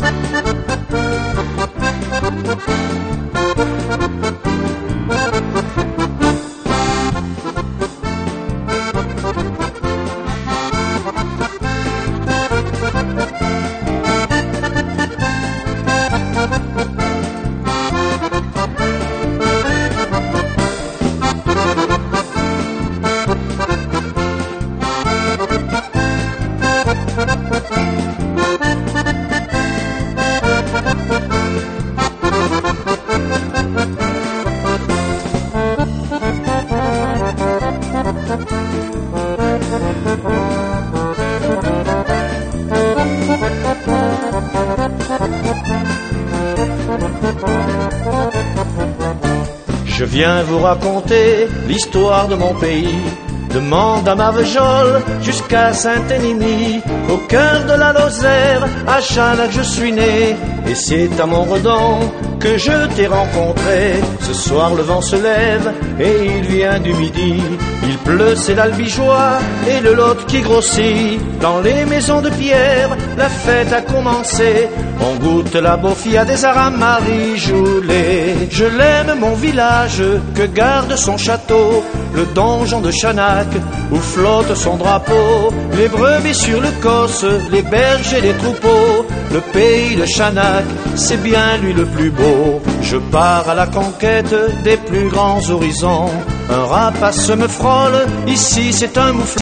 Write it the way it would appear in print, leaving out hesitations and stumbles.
Je viens vous raconter l'histoire de mon pays, de Mantes-à-Marvejols jusqu'à Saint-Énimie, au cœur de la Lozère, à Chanac je suis né, et c'est à Montredon que je t'ai rencontré. Ce soir le vent se lève et il vient du midi, il pleut, c'est l'Albigeois et le Lot qui grossit. Dans les maisons de pierre, la fête a commencé, on goûte la beaufia des Aramaris Joulet. Je l'aime mon village que garde son château, le donjon de Chanac où flotte son drapeau, les brebis sur le Cosse, les bergers, les troupeaux. Le pays de Chanac, c'est bien lui le plus beau. Je pars à la conquête des plus grands horizons, un rapace me frôle, ici c'est un mouflon.